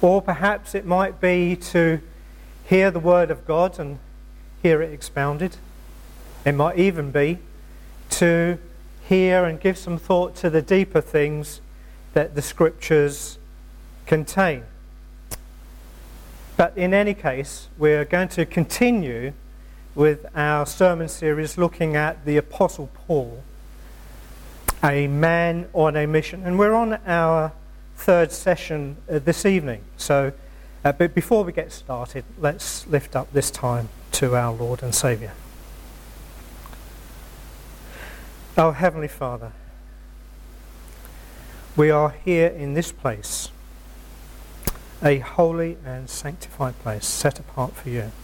Or perhaps it might be to hear the Word of God and hear it expounded. It might even be to hear and give some thought to the deeper things that the Scriptures contain. But in any case, we're going to continue with our sermon series looking at the Apostle Paul, a man on a mission. And we're on our third session this evening. So, but before we get started, let's lift up this time to our Lord and Saviour. Our Heavenly Father, we are here in this place, a holy and sanctified place set apart for you.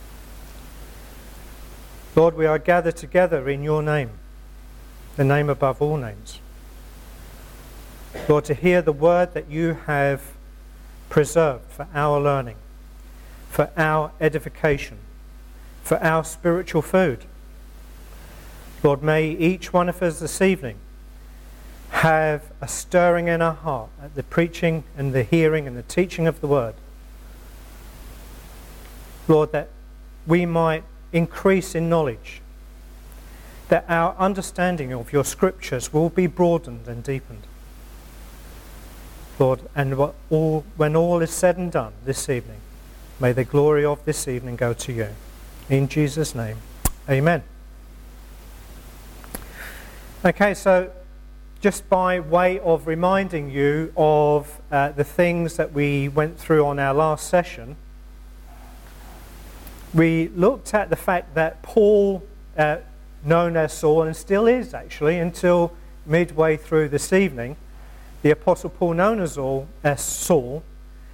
Lord, we are gathered together in your name, the name above all names. Lord, to hear the word that you have preserved for our learning, for our edification, for our spiritual food. Lord, may each one of us this evening have a stirring in our heart at the preaching and the hearing and the teaching of the word. Lord, that we might increase in knowledge, that our understanding of your scriptures will be broadened and deepened. Lord, and when all is said and done this evening, may the glory of this evening go to you. In Jesus' name, amen. Okay, so just by way of reminding you of the things that we went through on our last session, we looked at the fact that Paul, known as Saul, and still is actually until midway through this evening, the Apostle Paul, known as Saul,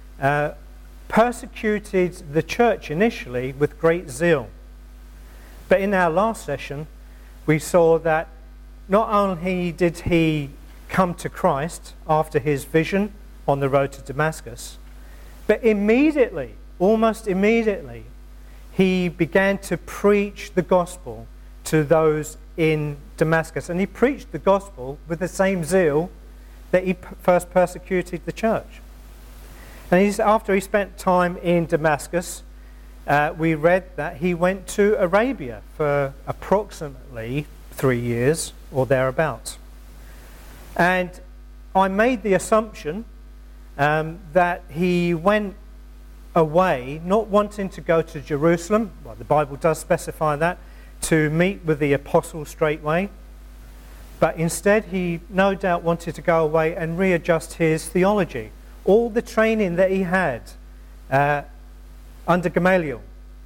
persecuted the church initially with great zeal. But in our last session, we saw that not only did he come to Christ after his vision on the road to Damascus, but immediately, almost immediately, he began to preach the gospel to those in Damascus. And he preached the gospel with the same zeal that he first persecuted the church. And after he spent time in Damascus, we read that he went to Arabia for approximately 3 years or thereabouts. And I made the assumption that he went away, not wanting to go to Jerusalem, well, the Bible does specify that, to meet with the apostles straightway, but instead he no doubt wanted to go away and readjust his theology. All the training that he had under Gamaliel,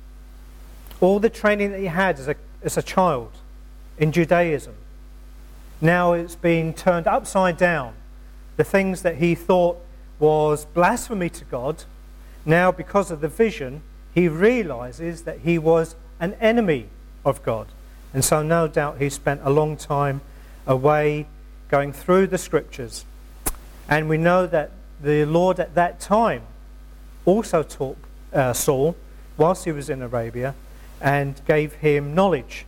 all the training that he had as a child in Judaism, now it's been turned upside down. The things that he thought was blasphemy to God, now because of the vision, he realizes that he was an enemy of God. And so no doubt he spent a long time away going through the scriptures. And we know that the Lord at that time also taught Saul whilst he was in Arabia and gave him knowledge.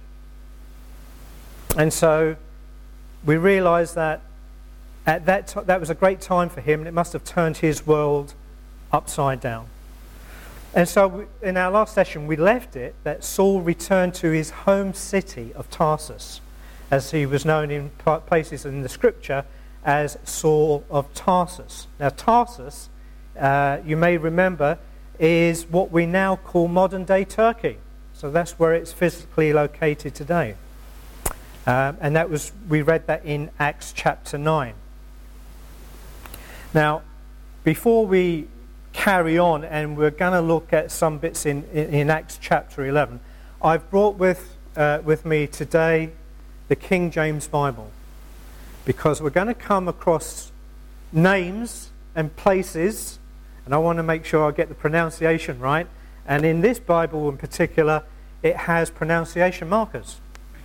And so we realize that at that was a great time for him, and it must have turned his world upside down. And so in our last session we left it that Saul returned to his home city of Tarsus, as he was known in places in the scripture as Saul of Tarsus. Now Tarsus, you may remember, is what we now call modern-day Turkey. So that's where it's physically located today. And we read that in Acts chapter 9. Now, before we carry on, and we're going to look at some bits in Acts chapter 11, I've brought with me today the King James Bible, because we're going to come across names and places, and I want to make sure I get the pronunciation right. And in this Bible in particular, it has pronunciation markers.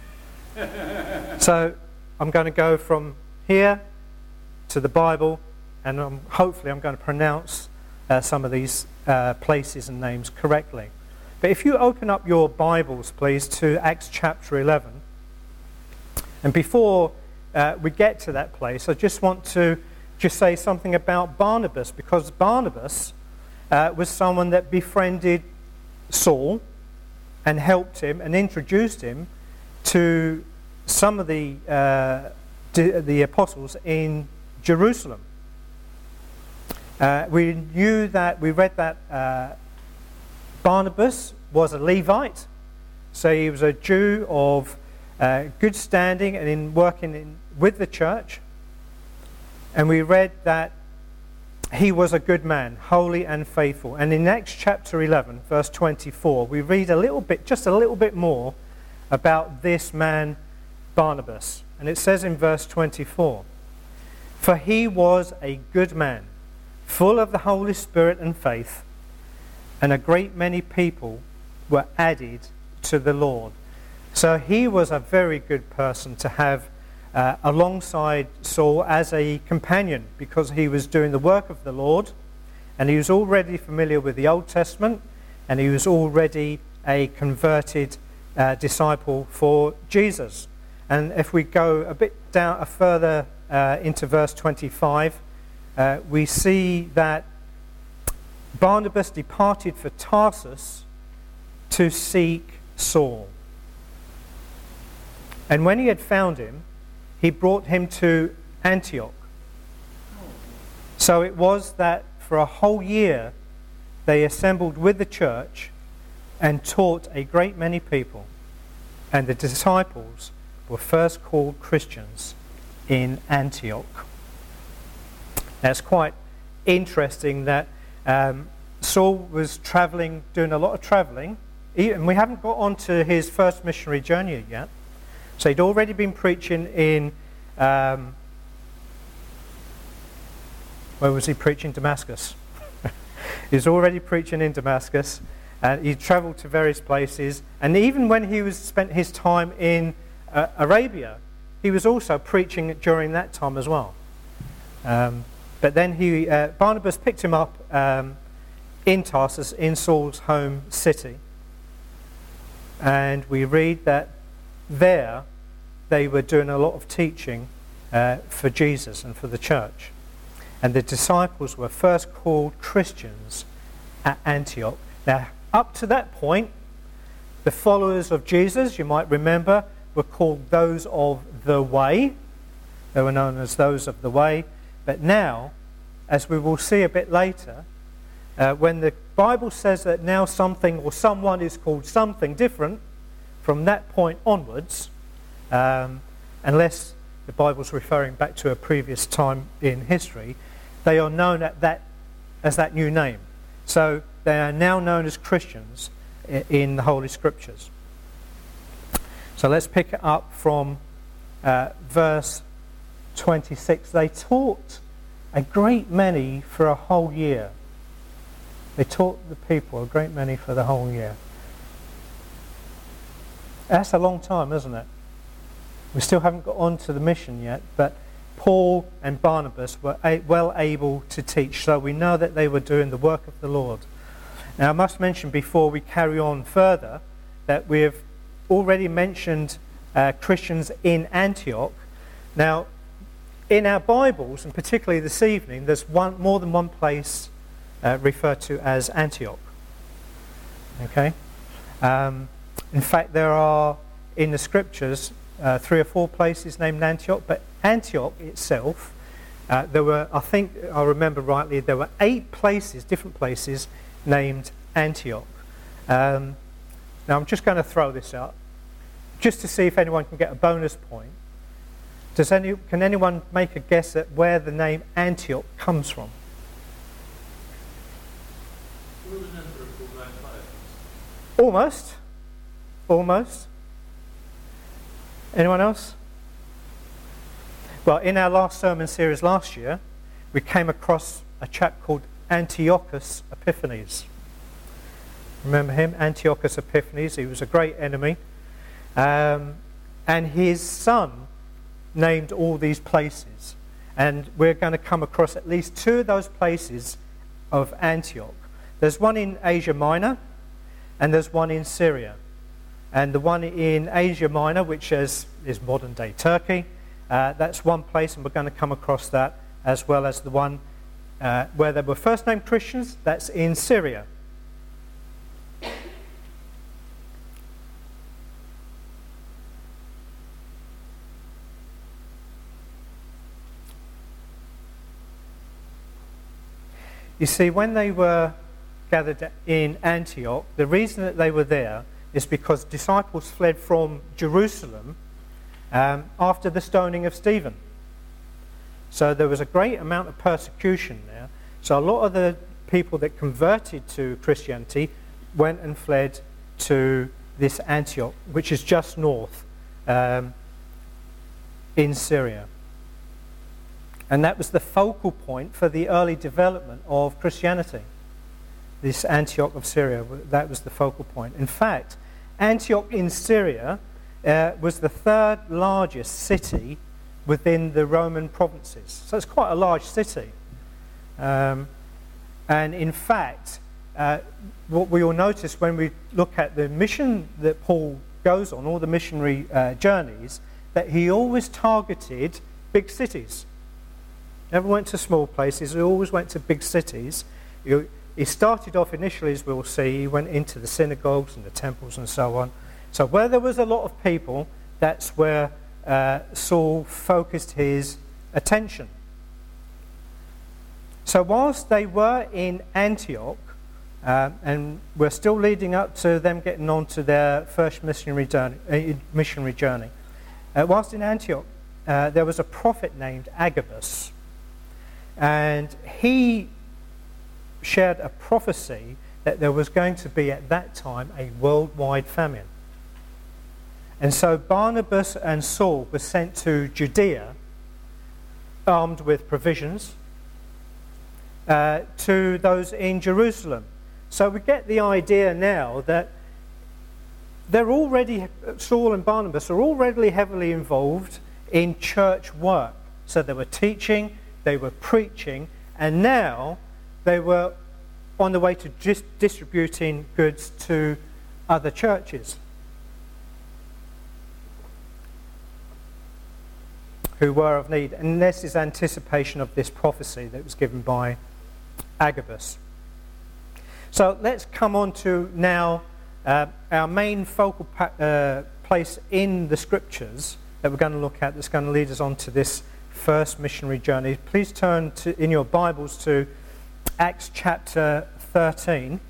So I'm going to go from here to the Bible, and hopefully I'm going to pronounce some of these places and names correctly. But if you open up your Bibles, please, to Acts chapter 11. And before we get to that place, I just want to say something about Barnabas, because Barnabas was someone that befriended Saul and helped him and introduced him to some of the apostles in Jerusalem. We read that Barnabas was a Levite, so he was a Jew of good standing and in working with the church. And we read that he was a good man, holy and faithful. And in Acts chapter 11, verse 24, we read just a little bit more about this man, Barnabas. And it says in verse 24, "For he was a good man, full of the Holy Spirit and faith, and a great many people were added to the Lord." So he was a very good person to have alongside Saul as a companion, because he was doing the work of the Lord, and he was already familiar with the Old Testament, and he was already a converted disciple for Jesus. And if we go a bit down further into verse 25, we see that Barnabas departed for Tarsus to seek Saul. And when he had found him, he brought him to Antioch. So it was that for a whole year they assembled with the church and taught a great many people. And the disciples were first called Christians in Antioch. That's quite interesting that Saul was doing a lot of travelling, and we haven't got on to his first missionary journey yet. So he'd already been preaching in, where was he preaching? Damascus. He was already preaching in Damascus, and he travelled to various places. And even when he spent his time in Arabia, he was also preaching during that time as well. But then Barnabas picked him up in Tarsus, in Saul's home city. And we read that there they were doing a lot of teaching for Jesus and for the church. And the disciples were first called Christians at Antioch. Now, up to that point, the followers of Jesus, you might remember, were called those of the way. They were known as those of the way. But now, as we will see a bit later, when the Bible says that now something or someone is called something different, from that point onwards, unless the Bible's referring back to a previous time in history, they are known as that new name. So they are now known as Christians in the Holy Scriptures. So let's pick it up from verse 26. They taught a great many for a whole year. They taught the people a great many for the whole year. That's a long time, isn't it? We still haven't got on to the mission yet, but Paul and Barnabas were well able to teach, so we know that they were doing the work of the Lord. Now, I must mention before we carry on further that we have already mentioned Christians in Antioch. Now, in our Bibles, and particularly this evening, there's more than one place referred to as Antioch. Okay? In fact, there are in the Scriptures 3 or 4 places named Antioch, but Antioch itself, there were, I think I remember rightly, there were 8 places, different places, named Antioch. Now I'm just going to throw this out, just to see if anyone can get a bonus point. Can anyone make a guess at where the name Antioch comes from? Almost. Anyone else? Well, in our last sermon series last year, we came across a chap called Antiochus Epiphanes. Remember him? Antiochus Epiphanes. He was a great enemy. And his son named all these places. And we're going to come across at least 2 of those places of Antioch. There's one in Asia Minor, and there's one in Syria. And the one in Asia Minor, which is modern-day Turkey, that's one place, and we're going to come across that, as well as the one where they were first named Christians, that's in Syria. You see, when they were gathered in Antioch, the reason that they were there is because disciples fled from Jerusalem after the stoning of Stephen. So there was a great amount of persecution there. So a lot of the people that converted to Christianity went and fled to this Antioch, which is just north in Syria. And that was the focal point for the early development of Christianity. This Antioch of Syria, that was the focal point. In fact, Antioch in Syria was the third largest city within the Roman provinces. So it's quite a large city. And in fact, what we will notice when we look at the mission that Paul goes on, all the missionary journeys, that he always targeted big cities. Never went to small places, he always went to big cities. He started off initially, as we'll see, he went into the synagogues and the temples and so on. So where there was a lot of people, that's where Saul focused his attention. So whilst they were in Antioch, and we're still leading up to them getting on to their first missionary journey, whilst in Antioch, there was a prophet named Agabus. And he shared a prophecy that there was going to be at that time a worldwide famine. And so Barnabas and Saul were sent to Judea, armed with provisions, to those in Jerusalem. So we get the idea now that Saul and Barnabas are already heavily involved in church work. So they were teaching, they were preaching, and now they were on the way to just distributing goods to other churches who were of need. And this is anticipation of this prophecy that was given by Agabus. So let's come on to now our main focal place in the scriptures that we're going to look at, that's going to lead us on to this first missionary journey. Please turn in your Bibles to Acts chapter 13.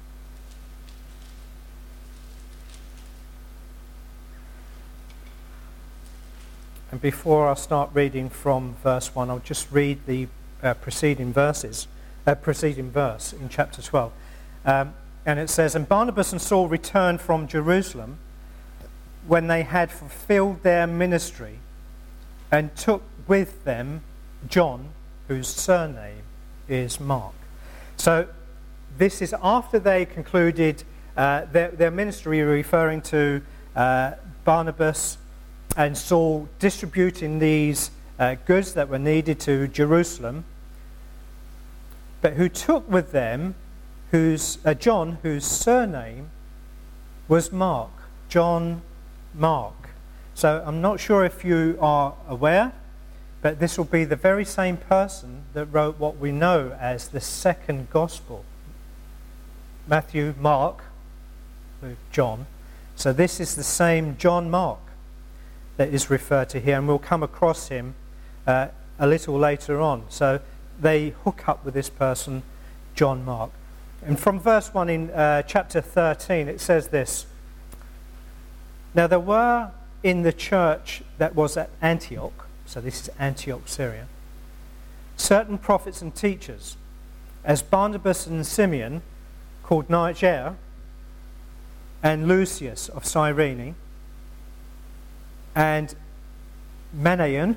And before I start reading from verse 1, I'll just read the preceding verse in chapter 12. And it says, "And Barnabas and Saul returned from Jerusalem when they had fulfilled their ministry, and took with them John, whose surname is Mark." So this is after they concluded their ministry, referring to Barnabas and Saul distributing these goods that were needed to Jerusalem, but who took with them John, whose surname was Mark. John Mark. So I'm not sure if you are aware, but this will be the very same person that wrote what we know as the second gospel. Matthew, Mark, John. So this is the same John Mark that is referred to here, and we'll come across him a little later on. So they hook up with this person, John Mark. And from verse 1 in chapter 13, it says this: "Now there were in the church that was at Antioch," so this is Antioch, Syria, "certain prophets and teachers, as Barnabas and Simeon, called Niger, and Lucius of Cyrene, and Manaen,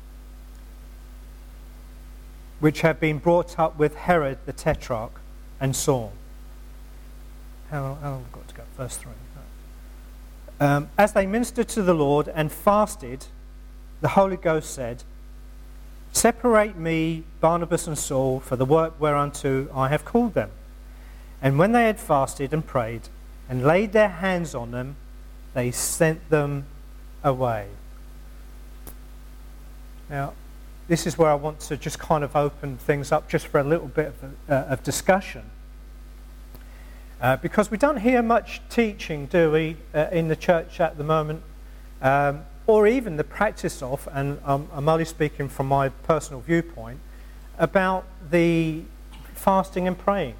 which had been brought up with Herod the Tetrarch, and Saul." How have I got to go? Verse 3. "As they ministered to the Lord and fasted, the Holy Ghost said, 'Separate me, Barnabas and Saul, for the work whereunto I have called them.' And when they had fasted and prayed and laid their hands on them, they sent them away." Now, this is where I want to just kind of open things up just for a little bit of discussion. Because we don't hear much teaching, do we, in the church at the moment, or even the practice of, and I'm only speaking from my personal viewpoint, about the fasting and praying.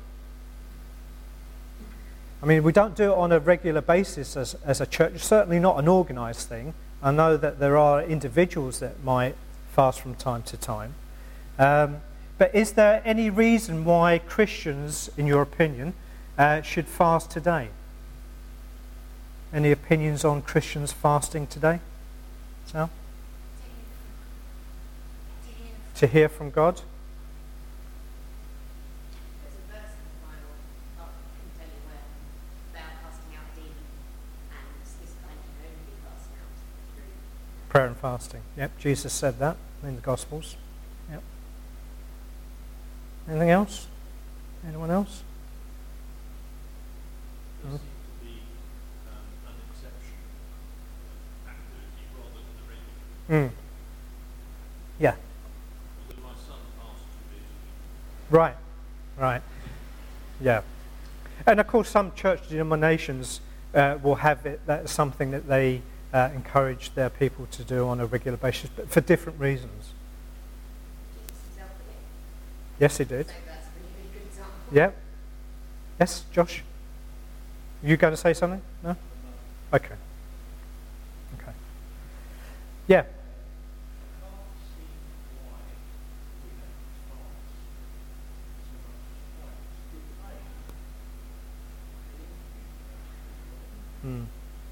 I mean, we don't do it on a regular basis as a church, certainly not an organised thing. I know that there are individuals that might fast from time to time. But is there any reason why Christians, in your opinion, should fast today? Any opinions on Christians fasting today? Sal? To hear from God? There's a verse in the Bible, I can tell you where, about casting out a demon, and this kind can only be cast out through Prayer and fasting. Yep, Jesus said that in the Gospels. Yep. Anything else? Anyone else? There seems to be an exception activity rather than the regular. Yeah. Because my son asked to visit. Right. Yeah. And of course some church denominations will have it, that's something that they encourage their people to do on a regular basis, but for different reasons. Jesus himself did it. Yes, he did. So that's a really good example. Yeah. Yes, Josh? You going to say something? No? Okay. Yeah. Mm.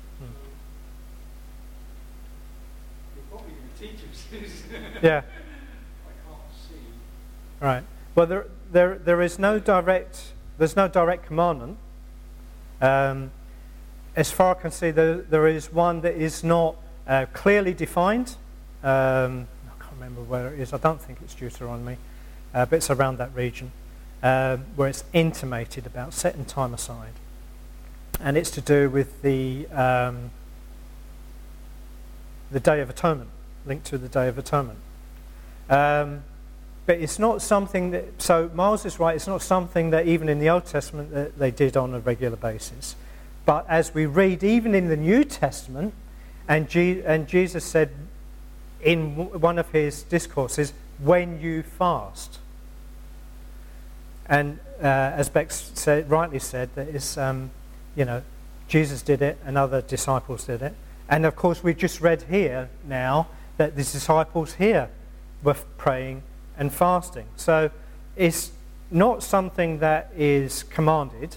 You're probably going to teach us. Yeah. I can't see. Right. Well, there is no direct commandment. As far as I can see, there is one that is not clearly defined. I can't remember where it is. I don't think it's Deuteronomy, but it's around that region where it's intimated about setting time aside, and it's to do with the Day of Atonement, linked to the Day of Atonement. But it's not something that, so Miles is right, it's not something that even in the Old Testament that they did on a regular basis. But as we read, even in the New Testament, and Jesus said in one of his discourses, when you fast. And as Bex rightly said, that is, Jesus did it and other disciples did it. And of course we've just read here now that the disciples here were praying and fasting. So it's not something that is commanded,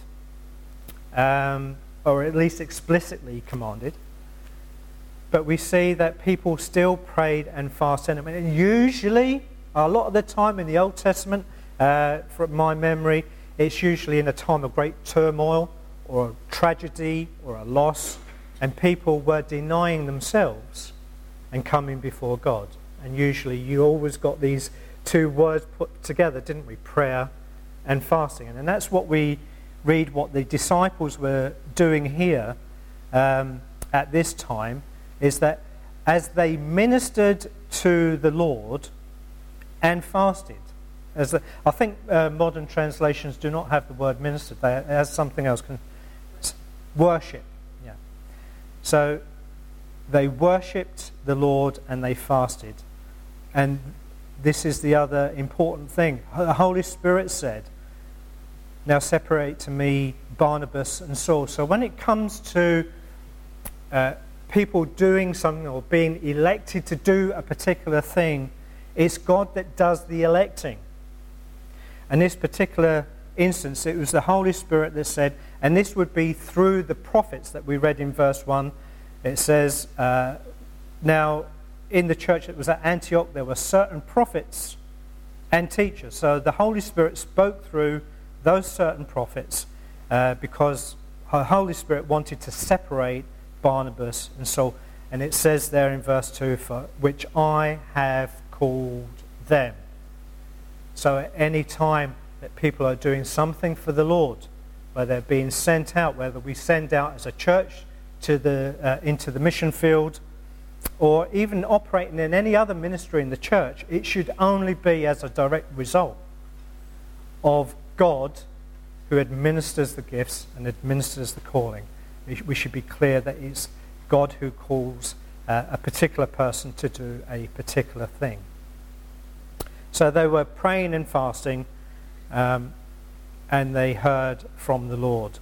or at least explicitly commanded, but we see that people still prayed and fasted. And usually, a lot of the time in the Old Testament, from my memory, it's usually in a time of great turmoil or a tragedy or a loss, and people were denying themselves and coming before God. And usually you always got these two words put together, didn't we? Prayer and fasting. And that's what we read what the disciples were doing here at this time, is that as they ministered to the Lord and fasted, I think modern translations do not have the word ministered, it has something else, worship. Yeah. So they worshipped the Lord and they fasted. And this is the other important thing. The Holy Spirit said, now separate to me Barnabas and Saul. So when it comes to people doing something or being elected to do a particular thing, it's God that does the electing. In this particular instance, it was the Holy Spirit that said, and this would be through the prophets that we read in verse 1. It says, now in the church that was at Antioch, there were certain prophets and teachers. So the Holy Spirit spoke through those certain prophets because the Holy Spirit wanted to separate Barnabas and Saul. And it says there in verse 2, for which I have called them. So at any time that people are doing something for the Lord, where they're being sent out, whether we send out as a church to into the mission field, or even operating in any other ministry in the church, it should only be as a direct result of God who administers the gifts and administers the calling. We should be clear that it's God who calls a particular person to do a particular thing. So they were praying and fasting, and they heard from the Lord.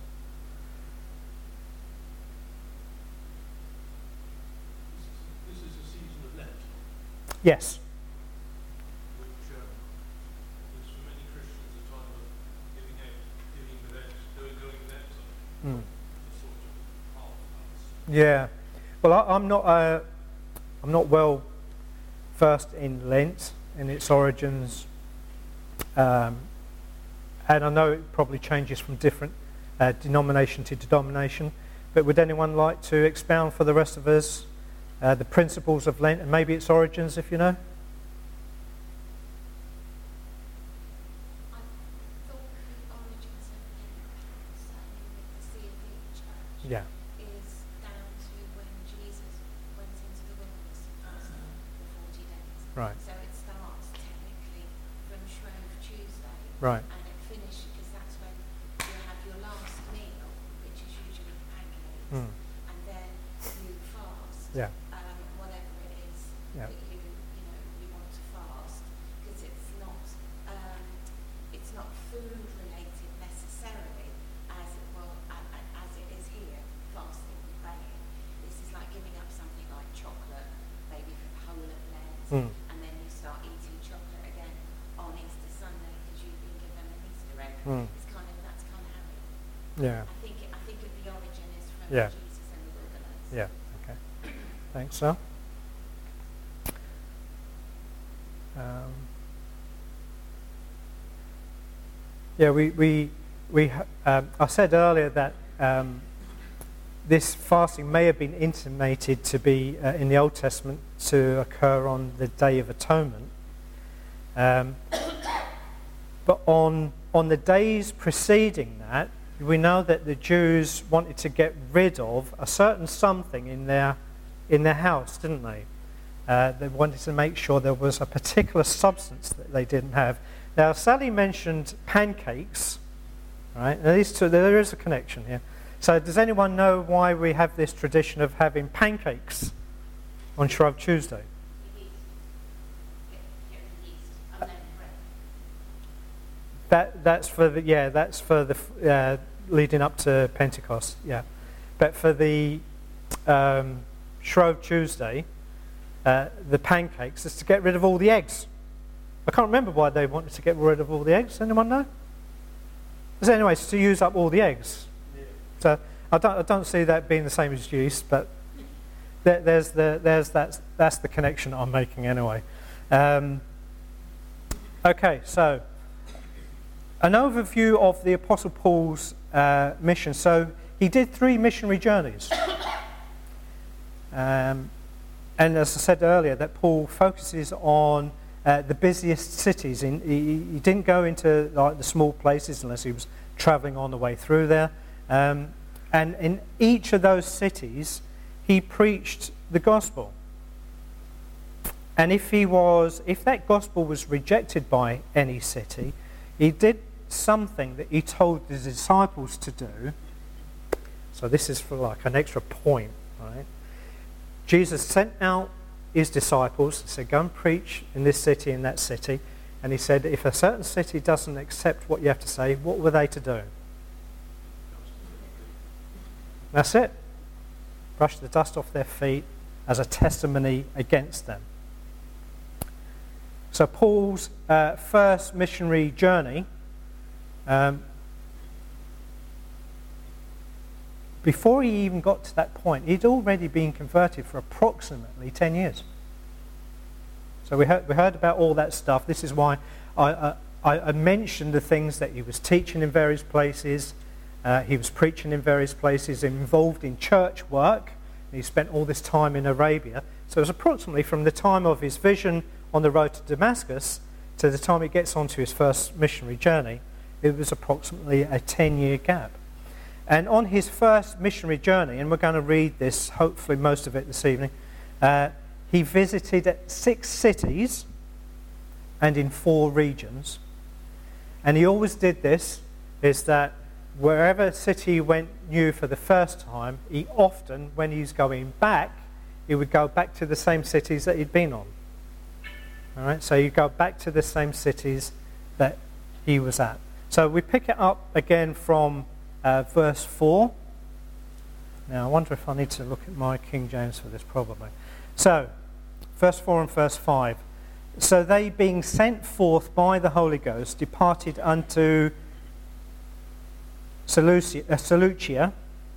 This is a season of Lent, Yes. which is for many Christians a time of giving without, going without something, a sort of half-fast. Yeah. Well, I'm not well versed in Lent and its origins, and I know it probably changes from different denomination to denomination. But would anyone like to expound for the rest of us the principles of Lent and maybe its origins, if you know? I thought the origins of Lent, certainly with the CFE Church, Yeah. is down to when Jesus went into the wilderness fasting for 40 days. Right. So it starts technically from Shrove Tuesday, Right. and it finishes because that's when you have your last meal, which is usually pancakes, Mm. and then you fast. Yeah. Whatever it is Yeah. that you want to fast, because it's not food related necessarily as it is here, fasting and praying. This is like giving up something like chocolate, maybe for the whole of Lent, Mm. and then you start eating chocolate again on Easter Sunday because you've been given an Easter egg. Mm. That's kind of how it. Yeah. I think the origin is from Yeah. Jesus in the wilderness. Yeah. Okay. Thanks, Sal. I said earlier that this fasting may have been intimated to be in the Old Testament to occur on the Day of Atonement, but on the days preceding that, we know that the Jews wanted to get rid of a certain something in their house, didn't they? They wanted to make sure there was a particular substance that they didn't have. Now, Sally mentioned pancakes, right? Now, these two, there is a connection here. So does anyone know why we have this tradition of having pancakes on Shrove Tuesday? The yeast. Get the yeast, unleavened bread. That's for the leading up to Pentecost, yeah. But for the Shrove Tuesday, the pancakes is to get rid of all the eggs. I can't remember why they wanted to get rid of all the eggs. Anyone know? So anyway, it's to use up all the eggs. Yeah. So I don't see that being the same as yeast, but that's the connection I'm making anyway. Okay, so an overview of the Apostle Paul's mission. So he did 3 missionary journeys. And as I said earlier, that Paul focuses on the busiest cities. He didn't go into like the small places unless he was travelling on the way through there. And in each of those cities, he preached the gospel. And if that gospel was rejected by any city, he did something that he told the disciples to do. So this is for like an extra point, right? Jesus sent out his disciples, said, go and preach in this city and that city. And he said, if a certain city doesn't accept what you have to say, what were they to do? That's it. Brush the dust off their feet as a testimony against them. So Paul's first missionary journey, before he even got to that point, he'd already been converted for approximately 10 years. So we heard about all that stuff. This is why I mentioned the things that he was teaching in various places. He was preaching in various places, involved in church work. He spent all this time in Arabia. So it was approximately from the time of his vision on the road to Damascus to the time he gets onto his first missionary journey, it was approximately a 10-year gap. And on his first missionary journey, and we're going to read this, hopefully most of it this evening, he visited at 6 cities and in 4 regions. And he always did this, is that wherever city he went new for the first time, he often, when he's going back, he would go back to the same cities that he'd been on. All right, so you go back to the same cities that he was at. So we pick it up again from verse 4. Now, I wonder if I need to look at my King James for this, probably. So, verse 4 and verse 5. So they, being sent forth by the Holy Ghost, departed unto Seleucia,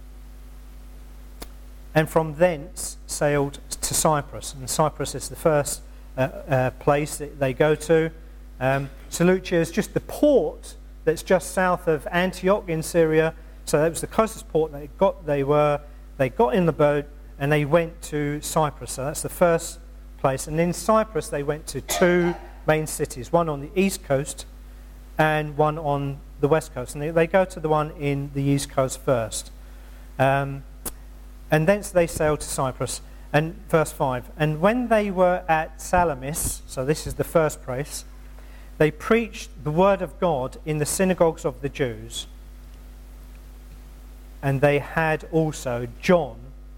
and from thence sailed to Cyprus. And Cyprus is the first place that they go to. Seleucia is just the port that's just south of Antioch in Syria. So that was the closest port they got. They got in the boat and they went to Cyprus. So that's the first place. And in Cyprus they went to 2 main cities, one on the east coast and one on the west coast. And they go to the one in the east coast first. And thence they sailed to Cyprus. And verse 5, and when they were at Salamis, so this is the first place, they preached the word of God in the synagogues of the Jews. And they had also John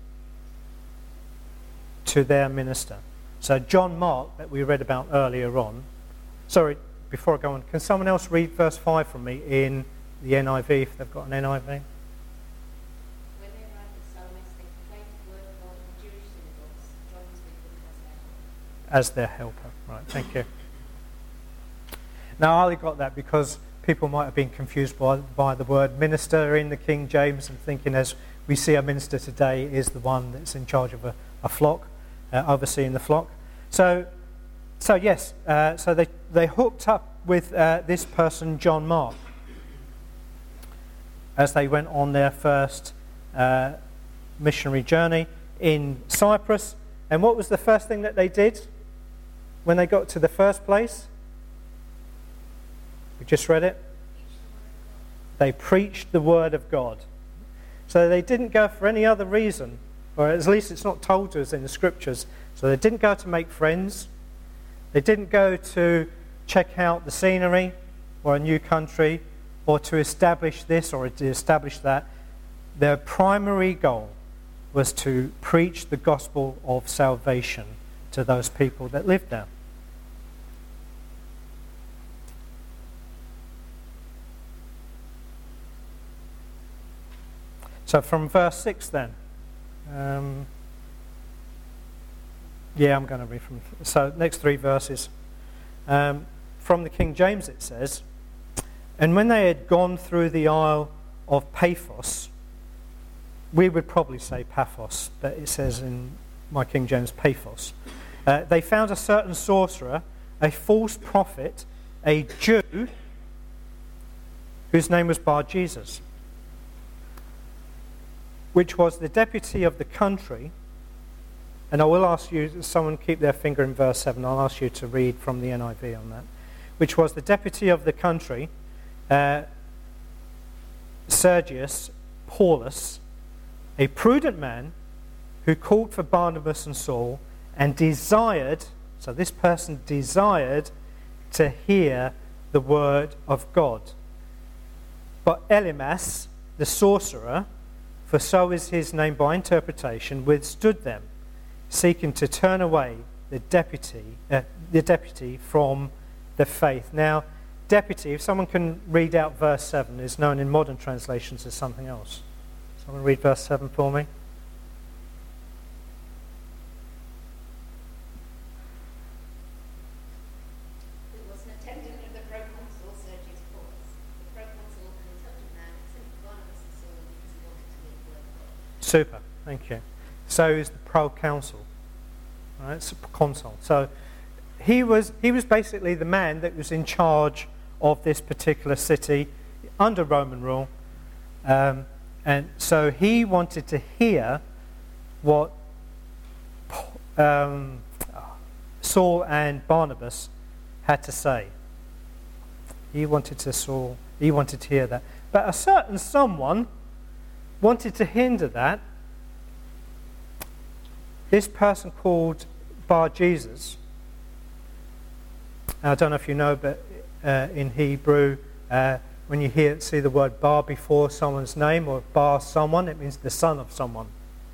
to their minister. So John Mark, that we read about earlier on. Sorry, before I go on, can someone else read verse 5 from me in the NIV, if they've got an NIV? When they arrived at Salamis, they proclaimed the word of God in the Jewish synagogues. John was with them as their helper. Right, thank you. Now, I only got that because people might have been confused by the word minister in the King James and thinking, as we see a minister today, is the one that's in charge of a flock, overseeing the flock. So yes, so they hooked up with this person, John Mark, as they went on their first missionary journey in Cyprus. And what was the first thing that they did when they got to the first place? We just read it. They preached the word of God. So they didn't go for any other reason, or at least it's not told to us in the scriptures. So they didn't go to make friends. They didn't go to check out the scenery or a new country or to establish this or to establish that. Their primary goal was to preach the gospel of salvation to those people that lived there. So from verse 6 then. I'm going to read from... So next 3 verses. From the King James it says, and when they had gone through the Isle of Paphos, we would probably say Paphos, but it says in my King James Paphos, they found a certain sorcerer, a false prophet, a Jew, whose name was Bar-Jesus, which was the deputy of the country. And I will ask you, someone keep their finger in verse 7, I'll ask you to read from the NIV on that. Which was the deputy of the country, Sergius Paulus, a prudent man who called for Barnabas and Saul and desired, so this person desired to hear the word of God. But Elymas, the sorcerer, for so is his name by interpretation, withstood them, seeking to turn away the deputy from the faith. Now, deputy, if someone can read out verse 7, is known in modern translations as something else. Someone read verse 7 for me. It was an attendant of the proconsul Sergius Paulus. The proconsul, an intelligent man, sent Barnabas and Saul because he wanted to hear the word of God. Super, thank you. So is the proconsul. Right, it's a consul. So he was basically the man that was in charge of this particular city under Roman rule. And so he wanted to hear what Saul and Barnabas had to say. He wanted to hear that. But a certain someone wanted to hinder that. This person called Bar Jesus. I don't know if you know, but in Hebrew, when you see the word bar before someone's name or bar someone, it means the son of someone.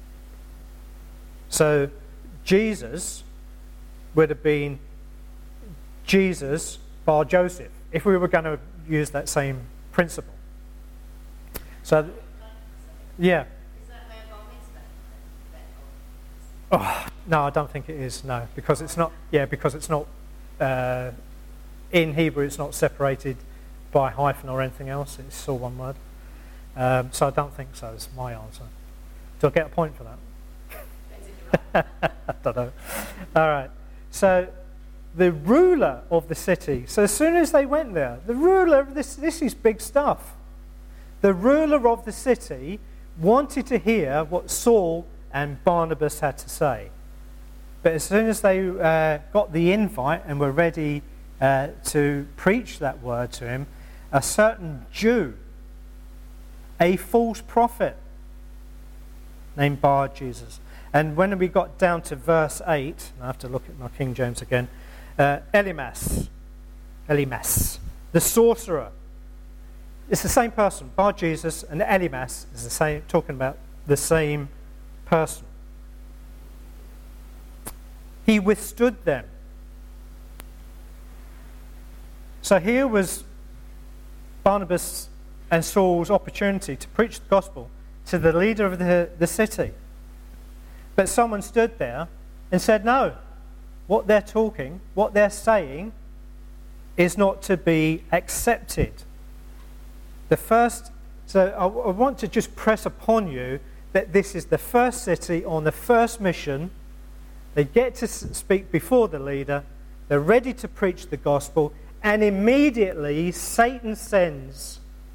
So Jesus would have been Jesus bar Joseph, if we were going to use that same principle. So, yeah. Is that their bar mitzvah? Oh, no, I don't think it is. No, because it's not. Yeah, because it's not. In Hebrew, it's not separated by hyphen or anything else. It's all one word. So I don't think so. Is my answer. Do I get a point for that? I don't know. All right. So the ruler of the city. So as soon as they went there, the ruler. This is big stuff. The ruler of the city wanted to hear what Saul and Barnabas had to say. But as soon as they got the invite and were ready to preach that word to him, a certain Jew, a false prophet named Bar Jesus. And when we got down to verse 8, I have to look at my King James again, Elimas, the sorcerer. It's the same person. Bar Jesus and Elimas is the same, talking about the same person. He withstood them. So here was Barnabas and Saul's opportunity to preach the gospel to the leader of the city. But someone stood there and said, no, what they're talking, what they're saying is not to be accepted. So I want to just press upon you that this is the first city on the first mission. They get to speak before the leader. They're ready to preach the gospel. And immediately Satan sends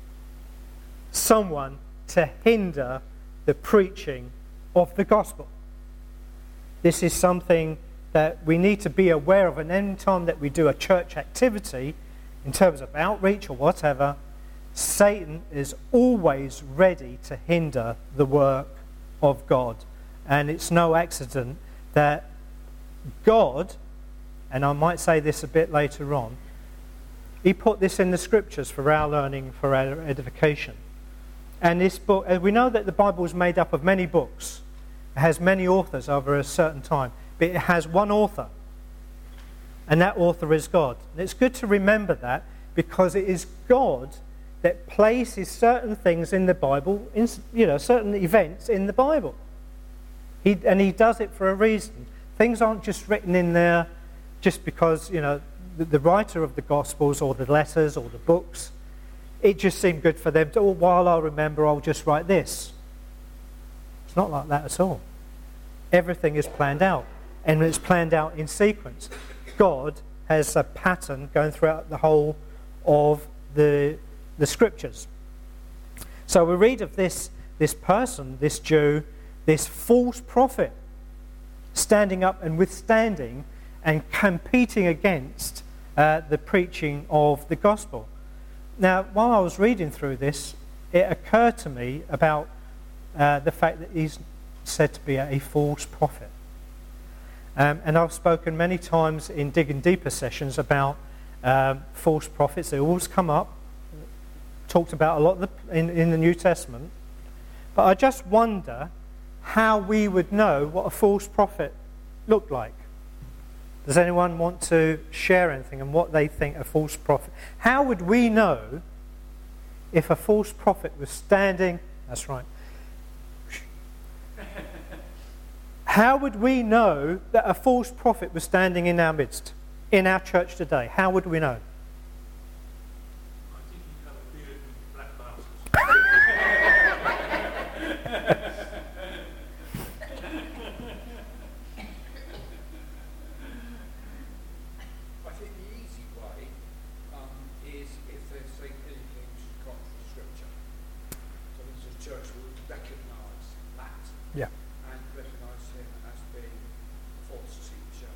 someone to hinder the preaching of the gospel. This is something that we need to be aware of. And any time that we do a church activity, in terms of outreach or whatever, Satan is always ready to hinder the work of God. And it's no accident that God, and I might say this a bit later on, He put this in the scriptures for our learning, for our edification. And this book, we know that the Bible is made up of many books. It has many authors over a certain time. But it has one author. And that author is God. And it's good to remember that, because it is God that places certain things in the Bible, certain events in the Bible. He does it for a reason. Things aren't just written in there just because, the writer of the Gospels or the letters or the books, it just seemed good for them to, while I remember, I'll just write this. It's not like that at all. Everything is planned out, and it's planned out in sequence. God has a pattern going throughout the whole of the scriptures. So we read of this person, this Jew, this false prophet, standing up and withstanding and competing against the preaching of the gospel. Now, while I was reading through this, it occurred to me about the fact that he's said to be a false prophet. And I've spoken many times in Digging Deeper sessions about false prophets. They always come up, talked about a lot in the New Testament. But I just wonder how we would know what a false prophet looked like. Does anyone want to share anything on what they think a false prophet? How would we know if a false prophet was standing? That's right. How would we know that a false prophet was standing in our midst, in our church today? How would we know? I think you have a beard with black glasses. I think the easy way is if they say anything which is contrary to Scripture. So as a church would recognise that. Yeah. And recognise him as being a false teacher.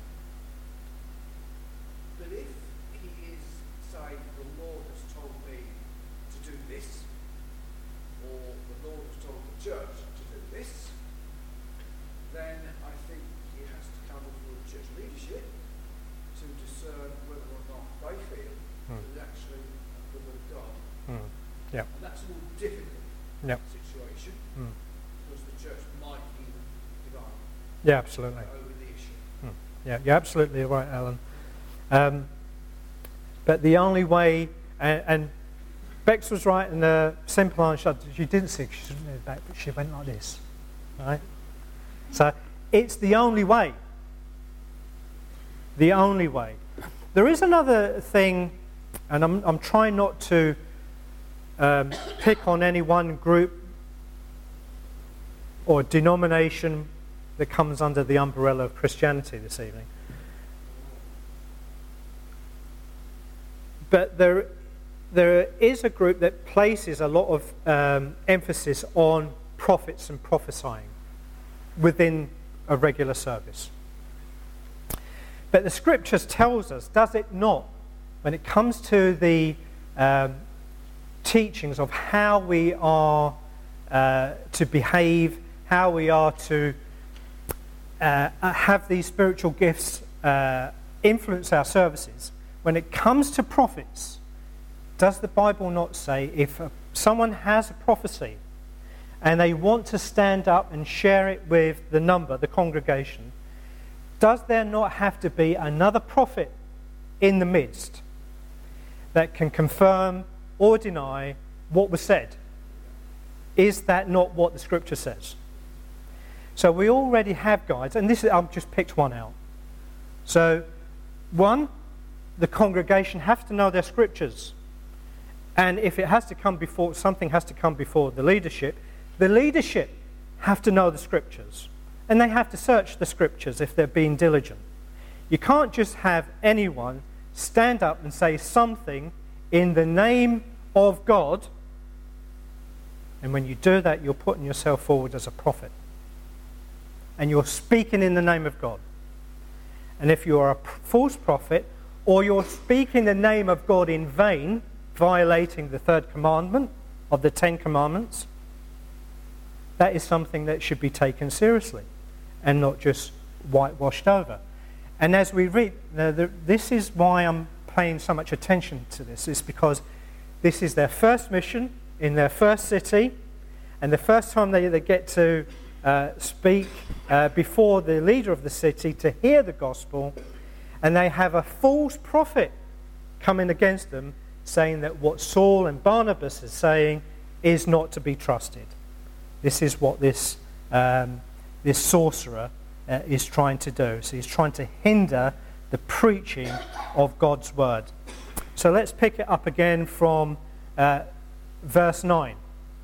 But if he is saying, the Lord has told me to do this, or the Lord has told the church to do this, then I think he has to come before the church. And difficult Yep. situation because the church might even divide Yeah, absolutely. over the issue. Yeah, you're absolutely right, Alan. But the only way, and Bex was right in the simple answer, she didn't see, she shouldn't move back, but she went like this, right? So it's the only way. The only way. There is another thing, and I'm trying not to pick on any one group or denomination that comes under the umbrella of Christianity this evening. But there is a group that places a lot of emphasis on prophets and prophesying within a regular service. But the scriptures tells us, does it not, when it comes to the teachings of how we are to behave, how we are to have these spiritual gifts influence our services, when it comes to prophets, does the Bible not say if someone has a prophecy and they want to stand up and share it with the congregation, does there not have to be another prophet in the midst that can confirm or deny what was said? Is that not what the scripture says? So we already have guides, and I've just picked one out. So, one, the congregation have to know their scriptures. And if it has to come before, something has to come before the leadership have to know the scriptures. And they have to search the scriptures if they're being diligent. You can't just have anyone stand up and say something in the name of God, and when you do that, you're putting yourself forward as a prophet. And you're speaking in the name of God. And if you're a false prophet, or you're speaking the name of God in vain, violating the third commandment of the 10 commandments, that is something that should be taken seriously and not just whitewashed over. And as we read, this is why I'm paying so much attention to this, is because this is their first mission in their first city, and the first time they get to speak before the leader of the city to hear the gospel, and they have a false prophet coming against them saying that what Saul and Barnabas is saying is not to be trusted. This is what this sorcerer is trying to do. So he's trying to hinder the preaching of God's word. So let's pick it up again from verse 9.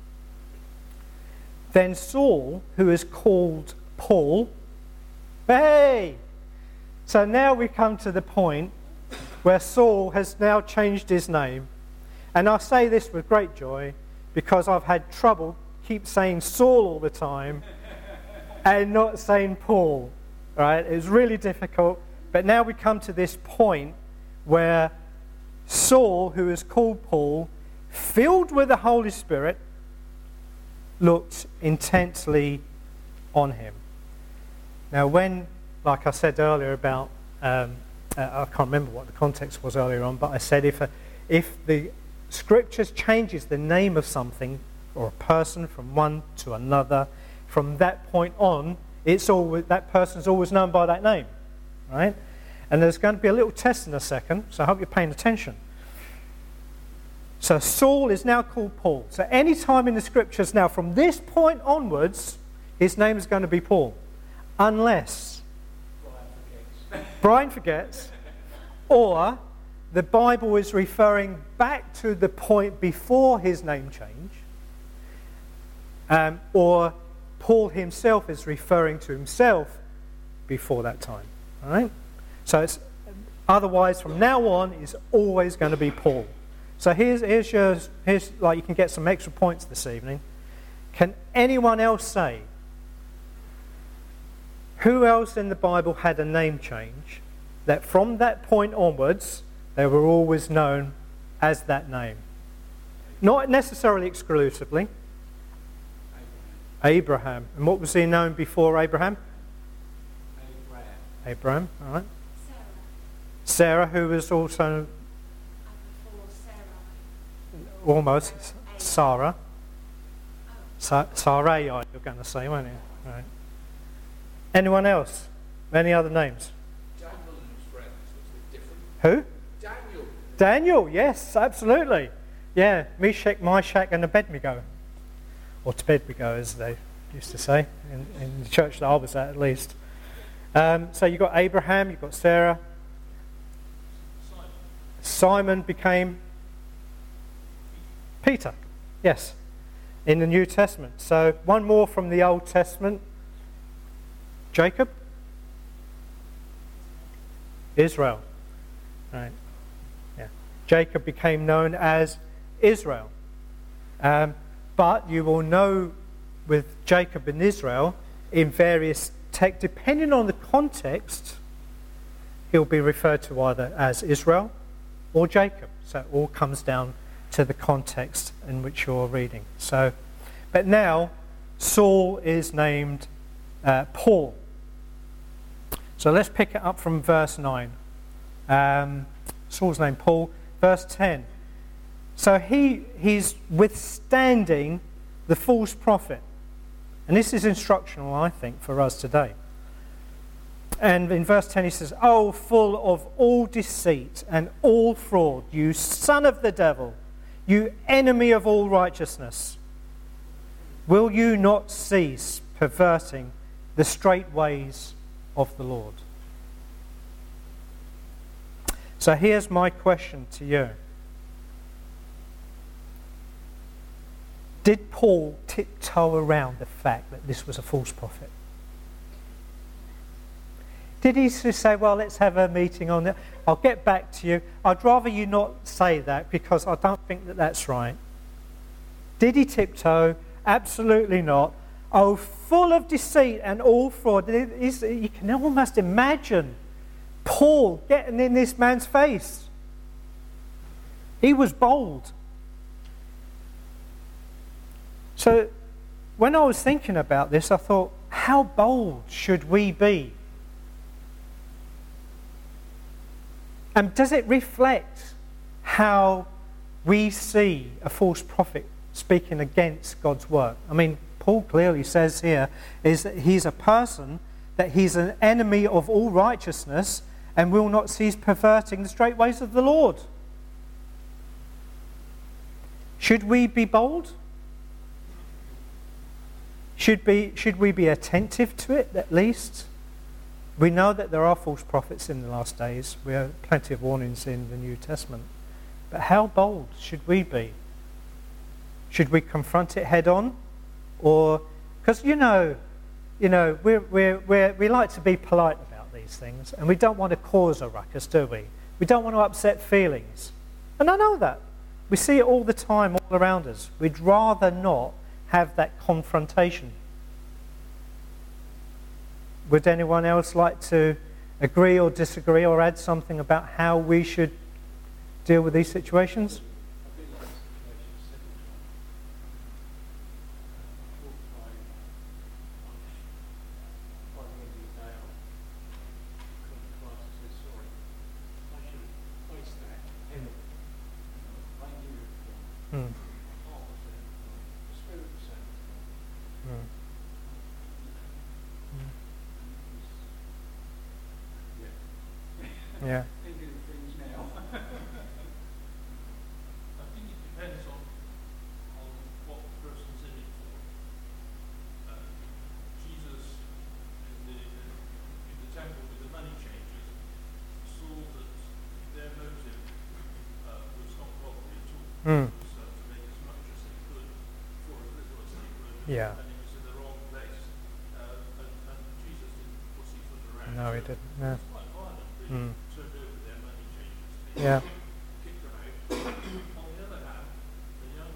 Then Saul, who is called Paul, hey! So now we come to the point where Saul has now changed his name. And I say this with great joy because I've had trouble keep saying Saul all the time and not saying Paul. Right? It was really difficult. But now we come to this point where Saul, who is called Paul, filled with the Holy Spirit, looked intently on him. Now when, like I said earlier about, I can't remember what the context was earlier on, but I said if the scriptures changes the name of something or a person from one to another, from that point on, that person's always known by that name, right? And there's going to be a little test in a second, so I hope you're paying attention. So Saul is now called Paul. So any time in the scriptures now, from this point onwards, his name is going to be Paul. Unless Brian forgets, or the Bible is referring back to the point before his name change, or Paul himself is referring to himself before that time. All right? So otherwise, from now on, it's always going to be Paul. So here's like you can get some extra points this evening. Can anyone else say who else in the Bible had a name change that from that point onwards they were always known as that name? Not necessarily exclusively. Abraham. And what was he known before Abraham? Abraham, all right. Sarah, who was also almost Sarah. Sarai, you're going to say, won't you? Right. Anyone else? Any other names? Daniel and his friends, was it different? Who? Daniel. Daniel, yes, absolutely. Yeah, Meshach, Meshach, and Abednego. Or Tebednego, as they used to say, in the church that I was at least. So you've got Abraham, you've got Sarah. Simon became Peter, yes, in the New Testament. So one more from the Old Testament. Jacob. Israel. Right. Yeah. Jacob became known as Israel. But you will know with Jacob and Israel, in various texts, depending on the context, he'll be referred to either as Israel or Jacob. So it all comes down to the context in which you're reading. So, but now Saul is named Paul. So let's pick it up from verse 9. Saul's named Paul. Verse 10. So he's withstanding the false prophet. And this is instructional, I think, for us today. And in verse 10 he says, "Oh, full of all deceit and all fraud, you son of the devil, you enemy of all righteousness, will you not cease perverting the straight ways of the Lord?" So here's my question to you. Did Paul tiptoe around the fact that this was a false prophet? Did he just say, well, let's have a meeting on it, I'll get back to you. I'd rather you not say that because I don't think that that's right. Did he tiptoe? Absolutely not. Oh, full of deceit and all fraud. You can almost imagine Paul getting in this man's face. He was bold. So when I was thinking about this, I thought, how bold should we be? And does it reflect how we see a false prophet speaking against God's work? I mean, Paul clearly says here is that he's a person, that he's an enemy of all righteousness and will not cease perverting the straight ways of the Lord. Should we be bold? Should we be attentive to it at least? We know that there are false prophets in the last days. We have plenty of warnings in the New Testament. But how bold should we be? Should we confront it head on? Or, because we like to be polite about these things, and we don't want to cause a ruckus, do we? We don't want to upset feelings. And I know that. We see it all the time, all around us. We'd rather not have that confrontation. Would anyone else like to agree or disagree or add something about how we should deal with these situations? Yeah. Thinking of things now. I think it depends on what the person's in it for. Jesus in the temple with the money changers saw that their motive was not properly at all. It was to make as much as they could for as little as they could. Yeah. And it was in the wrong place. And Jesus didn't pussyfoot around. No, he didn't. No. It's quite violent, really. Turned over their money changers. Yeah. Kicked them out. On the other hand, a young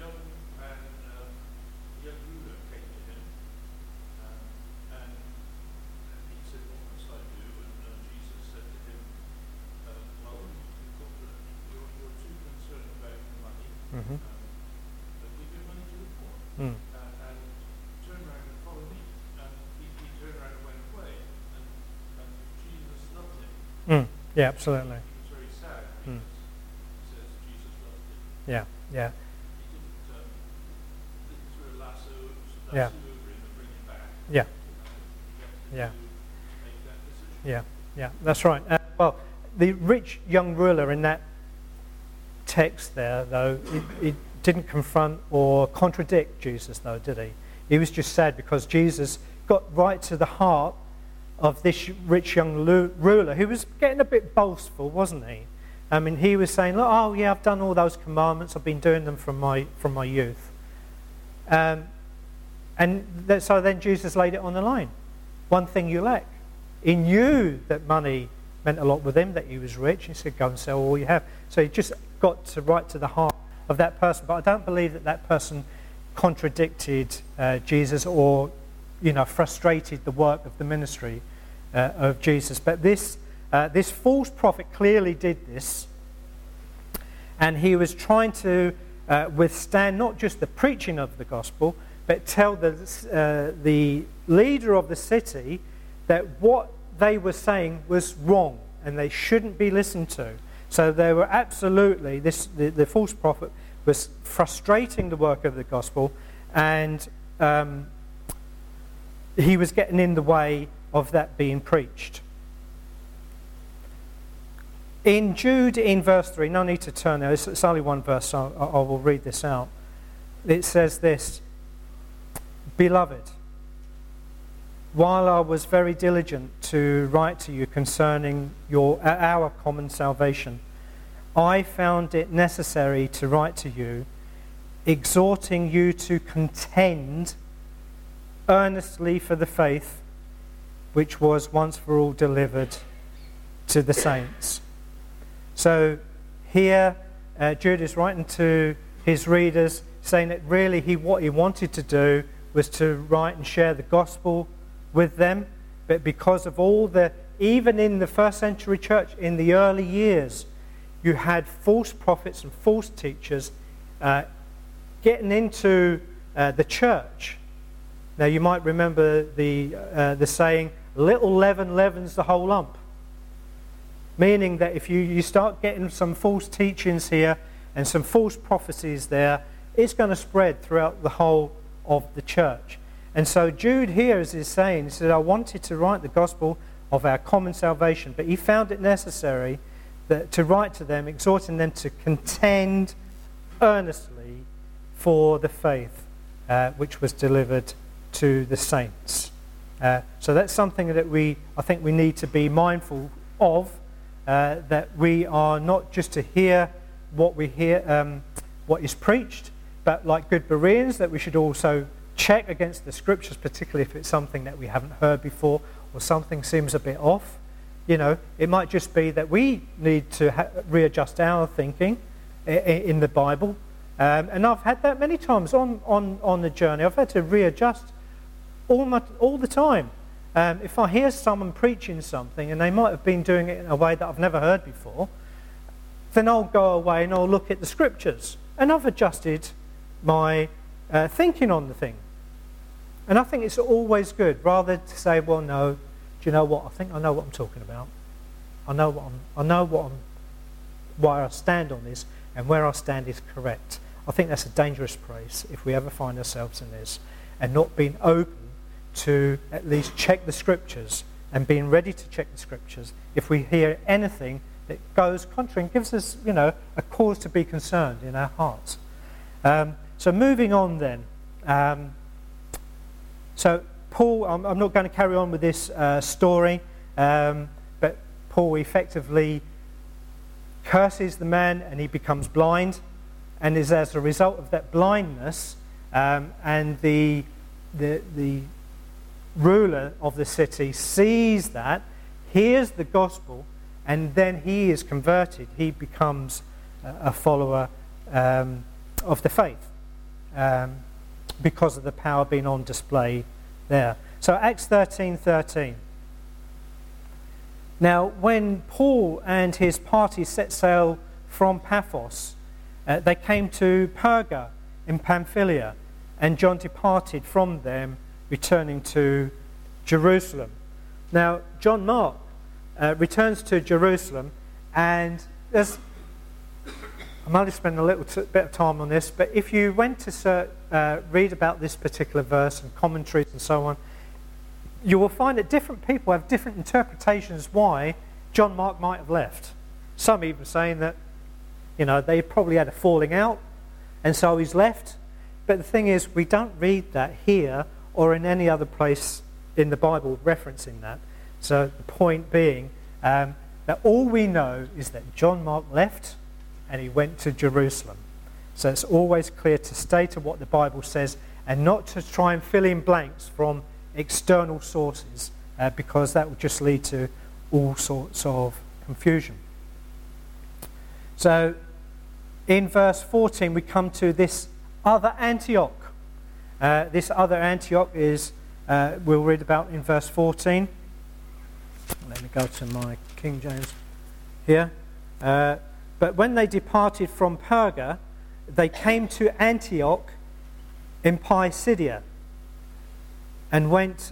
ruler came to him, and he said, "What must I do?" And Jesus said to him, "Well, you're too concerned about the money, but give your money to the poor, and turn around and follow me." And he turned around and went away, and Jesus loved him. Yeah, absolutely. He was very sad because he says Jesus loved him. Yeah, yeah. He didn't throw a lasso Yeah. Passing over him and bringing back. Yeah. You Yeah. have to make that decision. Yeah, yeah, that's right. Well, the rich young ruler in that text there, though, he didn't confront or contradict Jesus, though, did he? He was just sad because Jesus got right to the heart of this rich young ruler who was getting a bit boastful, wasn't he? I mean, he was saying, "Look, oh yeah, I've done all those commandments. I've been doing them from my youth." So then Jesus laid it on the line. One thing you lack. He knew that money meant a lot with him, that he was rich. He said, "Go and sell all you have." So he just got right to the heart of that person. But I don't believe that person contradicted Jesus or, frustrated the work of the ministry of Jesus. But this false prophet clearly did this, and he was trying to withstand not just the preaching of the gospel, but tell the leader of the city that what they were saying was wrong and they shouldn't be listened to. So they were absolutely, the false prophet was frustrating the work of the gospel, and he was getting in the way of that being preached. In Jude, in verse 3, no need to turn there, it's only one verse, so I will read this out. It says this: "Beloved, while I was very diligent to write to you concerning our common salvation, I found it necessary to write to you, exhorting you to contend earnestly for the faith which was once for all delivered to the saints." So here Jude is writing to his readers, saying that really what he wanted to do was to write and share the gospel with them, but because of even in the first century church, in the early years, you had false prophets and false teachers getting into the church. Now you might remember the saying, "Little leaven leavens the whole lump," meaning that if you start getting some false teachings here and some false prophecies there, it's going to spread throughout the whole of the church. And so Jude here is saying, he said, "I wanted to write the gospel of our common salvation," but he found it necessary to write to them, exhorting them to contend earnestly for the faith which was delivered to the saints. So that's something that I think we need to be mindful of, that we are not just to hear what we hear, what is preached, but like good Bereans, that we should also check against the scriptures, particularly if it's something that we haven't heard before or something seems a bit off. It might just be that we need to readjust our thinking in the Bible. And I've had that many times on the journey. I've had to readjust all the time. If I hear someone preaching something and they might have been doing it in a way that I've never heard before, then I'll go away and I'll look at the scriptures. And I've adjusted my thinking on the thing. And I think it's always good, rather to say, "Well, no, do you know what? I think I know what I'm talking about. I know why I stand on this, and where I stand is correct." I think that's a dangerous place if we ever find ourselves in this, and not being open to at least check the scriptures and being ready to check the scriptures if we hear anything that goes contrary and gives us, a cause to be concerned in our hearts. So moving on then. So Paul, I'm not going to carry on with this story, but Paul effectively curses the man and he becomes blind, and is as a result of that blindness and the ruler of the city sees that, hears the gospel, and then he is converted. He becomes a follower of the faith because of the power being on display there. So Acts 13:13. Now, when Paul and his party set sail from Paphos, they came to Perga in Pamphylia, and John departed from them, returning to Jerusalem. Now, John Mark returns to Jerusalem, and there's I'm only spending a little bit of time on this, but if you went to read about this particular verse and commentaries and so on, you will find that different people have different interpretations why John Mark might have left. Some even saying that, they probably had a falling out, and so he's left. But the thing is, we don't read that here or in any other place in the Bible referencing that. So the point being that all we know is that John Mark left and he went to Jerusalem. So it's always clear to stay to what the Bible says and not to try and fill in blanks from external sources because that will just lead to all sorts of confusion. So in verse 14 we come to this other Antioch. This other Antioch is, we'll read about in verse 14. Let me go to my King James here. But when they departed from Perga, they came to Antioch in Pisidia, and went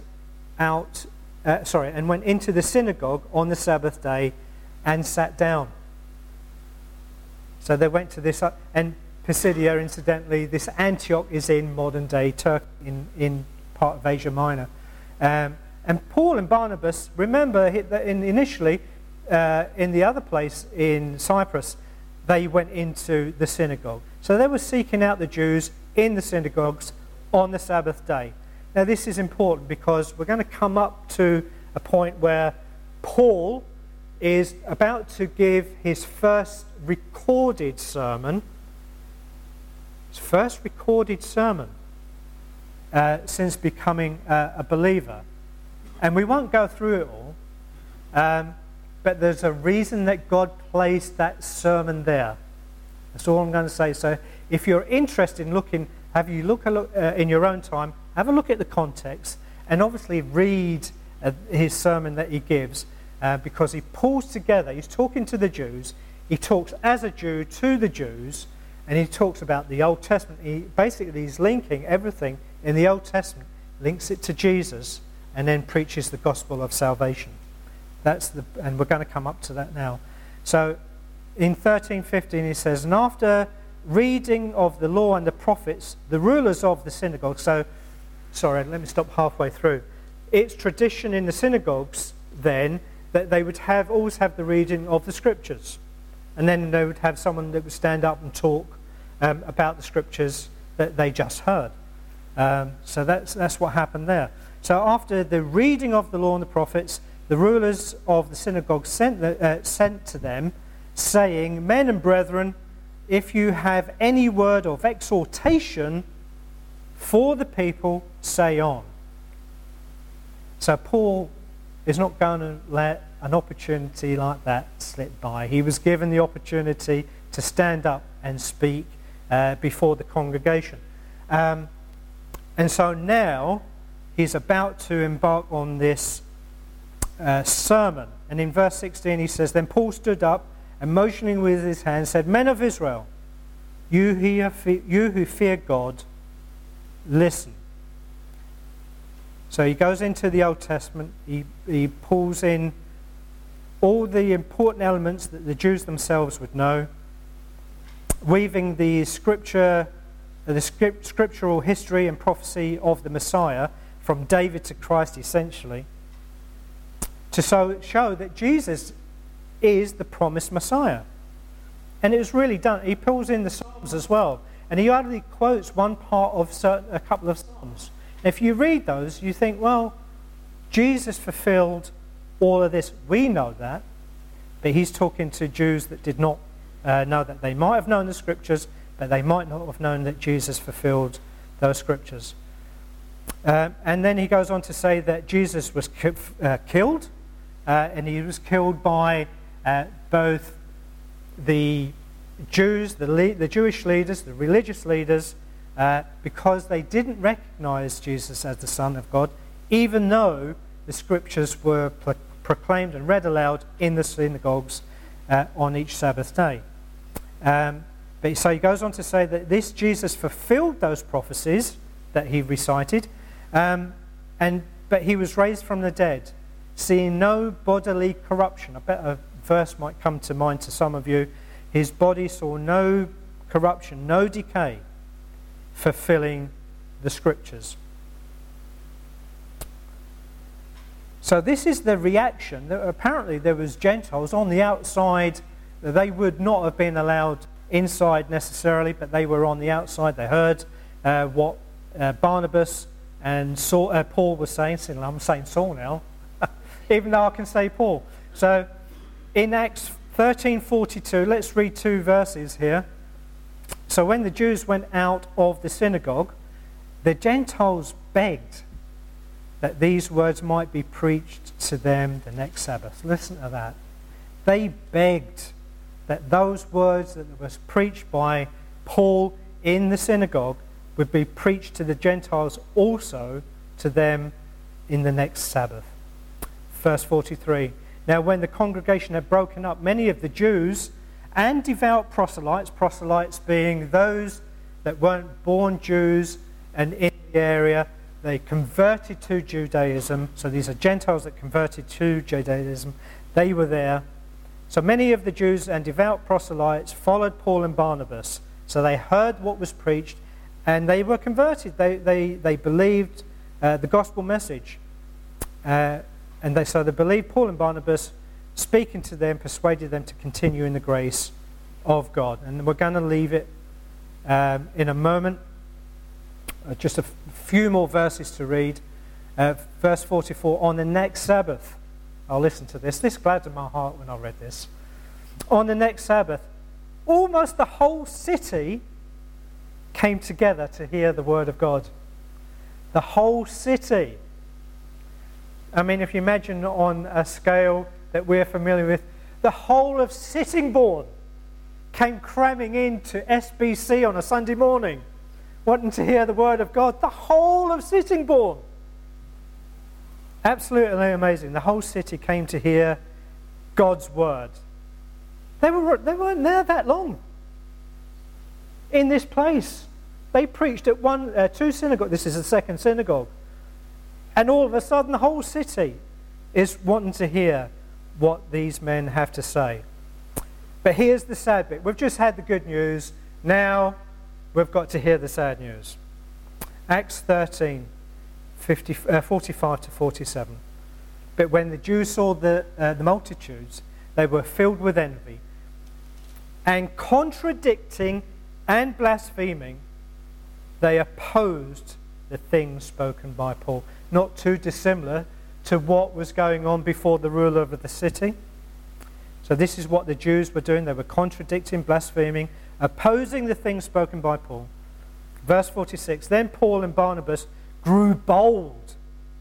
into the synagogue on the Sabbath day and sat down. So they went to this, and Pisidia, incidentally, this Antioch is in modern-day Turkey, in part of Asia Minor. And Paul and Barnabas, remember that initially, in the other place in Cyprus, they went into the synagogue. So they were seeking out the Jews in the synagogues on the Sabbath day. Now this is important because we're going to come up to a point where Paul is about to give his first recorded sermon. Since becoming a believer. And we won't go through it all, but there's a reason that God placed that sermon there. That's all I'm going to say. So if you're interested in looking, in your own time, have a look at the context, and obviously read his sermon that he gives, because he pulls together, he's talking to the Jews, he talks as a Jew to the Jews, and he talks about the Old Testament. He's linking everything in the Old Testament, links it to Jesus, and then preaches the gospel of salvation. And we're going to come up to that now. So in 13:15 he says, and after reading of the law and the prophets, the rulers of the synagogue. Let me stop halfway through. It's tradition in the synagogues then that they would always have the reading of the scriptures. And then they would have someone that would stand up and talk about the scriptures that they just heard. So that's what happened there. So after the reading of the law and the prophets, the rulers of the synagogue sent to them, saying, men and brethren, if you have any word of exhortation for the people, say on. So Paul is not going to let an opportunity like that slip by. He was given the opportunity to stand up and speak before the congregation. And so now he's about to embark on this sermon. And in verse 16 he says, then Paul stood up and motioning with his hand said, men of Israel, you who fear God, listen. So he goes into the Old Testament, he pulls in all the important elements that the Jews themselves would know, weaving the scriptural history and prophecy of the Messiah from David to Christ essentially, to show that Jesus is the promised Messiah. And it was really done. He pulls in the Psalms as well, and he only quotes one part of a couple of Psalms. If you read those, you think, well, Jesus fulfilled all of this. We know that, but he's talking to Jews that did not know that. They might have known the scriptures, but they might not have known that Jesus fulfilled those scriptures. And then he goes on to say that Jesus was killed, and he was killed by both the Jews, the Jewish leaders, the religious leaders, because they didn't recognize Jesus as the Son of God, even though the scriptures were proclaimed and read aloud in the synagogues on each Sabbath day. So he goes on to say that this Jesus fulfilled those prophecies that he recited, but he was raised from the dead, seeing no bodily corruption. I bet a verse might come to mind to some of you. His body saw no corruption, no decay, fulfilling the Scriptures. So this is the reaction. That apparently there was Gentiles on the outside. They would not have been allowed inside necessarily, but they were on the outside. They heard what Barnabas and Paul were saying. I'm saying Saul now, even though I can say Paul. So in Acts 13:42, let's read 2 verses here. So when the Jews went out of the synagogue, the Gentiles begged that these words might be preached to them the next Sabbath. Listen to that. They begged that those words that was preached by Paul in the synagogue would be preached to the Gentiles also to them in the next Sabbath. Verse 43. Now when the congregation had broken up, many of the Jews and devout proselytes being those that weren't born Jews and in the area, they converted to Judaism. So these are Gentiles that converted to Judaism. They were there. So many of the Jews and devout proselytes followed Paul and Barnabas. So they heard what was preached and they were converted. They believed the gospel message. So they believed Paul and Barnabas, speaking to them, persuaded them to continue in the grace of God. And we're going to leave it in a moment. Just a few more verses to read. Verse 44, on the next Sabbath, I'll listen to this. This gladdened my heart when I read this. On the next Sabbath, almost the whole city came together to hear the word of God. The whole city. I mean, if you imagine on a scale that we're familiar with, the whole of Sittingbourne came cramming into SBC on a Sunday morning, wanting to hear the word of God. The whole of Sittingbourne. Absolutely amazing. The whole city came to hear God's word. They weren't there that long. In this place. They preached at 2 synagogues. This is the second synagogue. And all of a sudden the whole city is wanting to hear what these men have to say. But here's the sad bit. We've just had the good news. Now we've got to hear the sad news. Acts 13, 45 to 47. But when the Jews saw the multitudes, they were filled with envy, and contradicting and blaspheming, they opposed the things spoken by Paul. Not too dissimilar to what was going on before the ruler of the city. So this is what the Jews were doing. They were contradicting, blaspheming, opposing the things spoken by Paul. Verse 46, then Paul and Barnabas grew bold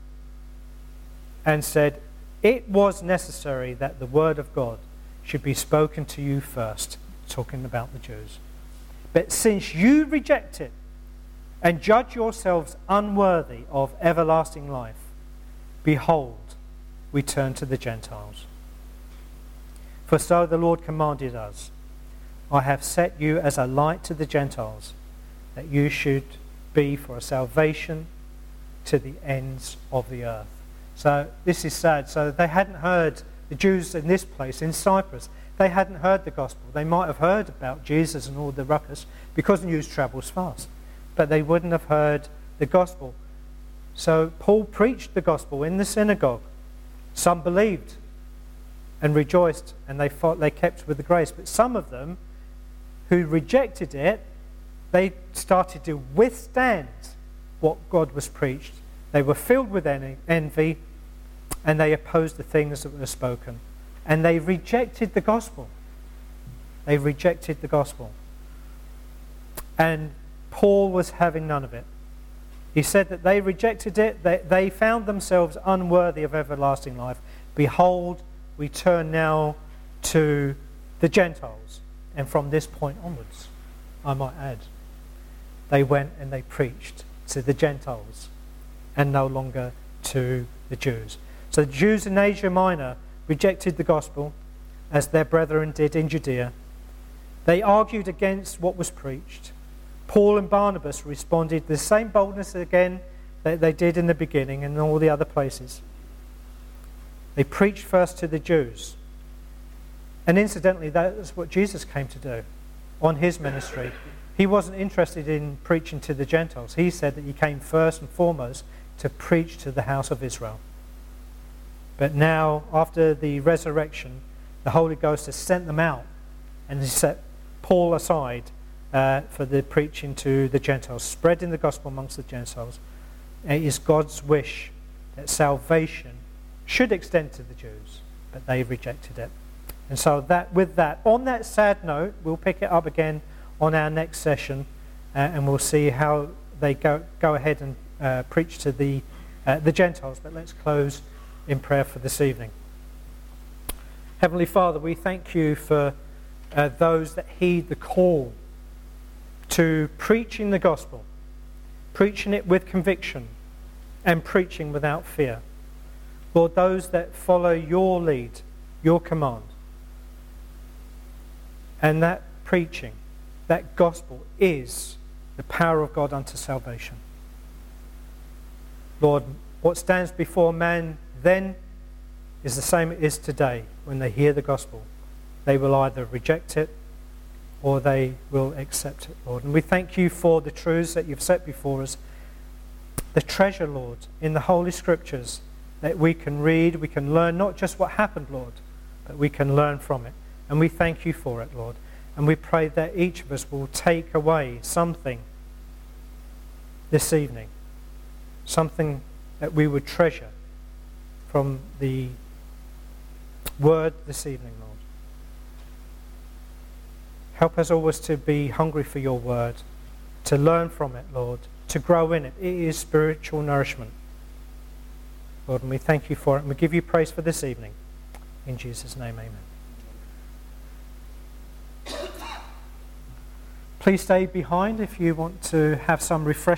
and said, it was necessary that the word of God should be spoken to you first, talking about the Jews. But since you reject it and judge yourselves unworthy of everlasting life, behold, we turn to the Gentiles. For so the Lord commanded us, I have set you as a light to the Gentiles, that you should be for a salvation to the ends of the earth. So this is sad. So they hadn't heard, the Jews in this place, in Cyprus, they hadn't heard the gospel. They might have heard about Jesus and all the ruckus, because news travels fast. But they wouldn't have heard the gospel. So Paul preached the gospel in the synagogue. Some believed and rejoiced, and they kept with the grace. But some of them who rejected it, they started to withstand what God was preached. They were filled with envy, and they opposed the things that were spoken. And they rejected the gospel. They rejected the gospel. And Paul was having none of it. He said that they rejected it, they found themselves unworthy of everlasting life. Behold, we turn now to the Gentiles. And from this point onwards, I might add, they went and they preached to the Gentiles and no longer to the Jews. So the Jews in Asia Minor rejected the gospel as their brethren did in Judea. They argued against what was preached. Paul and Barnabas responded with the same boldness again that they did in the beginning and in all the other places. They preached first to the Jews. And incidentally, that's what Jesus came to do on his ministry. He wasn't interested in preaching to the Gentiles. He said that he came first and foremost to preach to the house of Israel. But now, after the resurrection, the Holy Ghost has sent them out and has set Paul aside for the preaching to the Gentiles, spreading the gospel amongst the Gentiles. It is God's wish that salvation should extend to the Jews, but they rejected it. And so on that sad note, we'll pick it up again on our next session, and we'll see how they go ahead and preach to the Gentiles. But let's close in prayer for this evening. Heavenly Father, we thank you for those that heed the call to preaching the gospel, preaching it with conviction, and preaching without fear. Lord, those that follow your lead, your command, and that preaching, that gospel is the power of God unto salvation. Lord, what stands before man then is the same it is today when they hear the gospel. They will either reject it or they will accept it, Lord. And we thank you for the truths that you've set before us, the treasure, Lord, in the Holy Scriptures that we can read, we can learn not just what happened, Lord, but we can learn from it. And we thank you for it, Lord. And we pray that each of us will take away something this evening, something that we would treasure from the word this evening, Lord. Help us always to be hungry for your word, to learn from it, Lord, to grow in it. It is spiritual nourishment, Lord, and we thank you for it, and we give you praise for this evening. In Jesus' name, amen. Please stay behind if you want to have some refreshment.